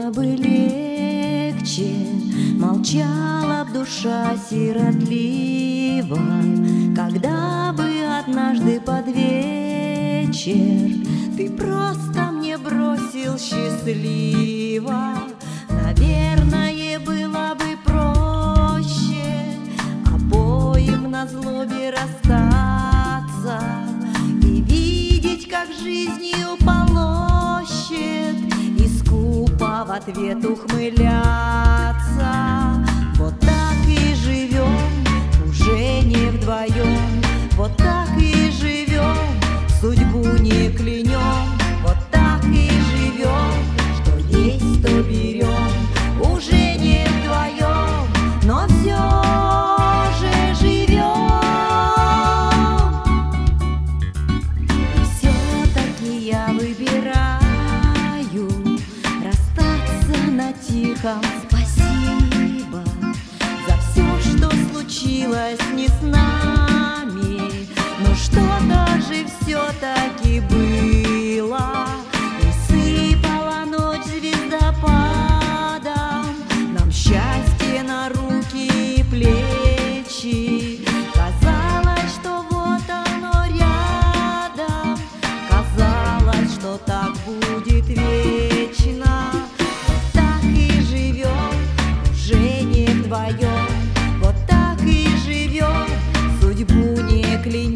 было бы легче, молчала б душа сиротлива, когда бы однажды под вечер ты просто мне бросил счастливо. Наверное, было бы проще обоим на злобе расстаться и видеть, как жизнью полощет, и скупо в ответ ухмыляться. Вот так и живем, уже не вдвоем, вот так и живем, судьбу не клянем. Вот так и живем, что есть, то берем, уже не вдвоем, но все же живем. И все-таки я выбираю расстаться на тихом. Спасибо за все, что случилось не с нами, но что-то же все-таки было. И сыпала ночь звездопадом нам счастье на руки и плечи. Казалось, что вот оно рядом, казалось, что так будет вечно. Вот так и живем, уже не вдвоем, вот так и живем, судьбу не клянем.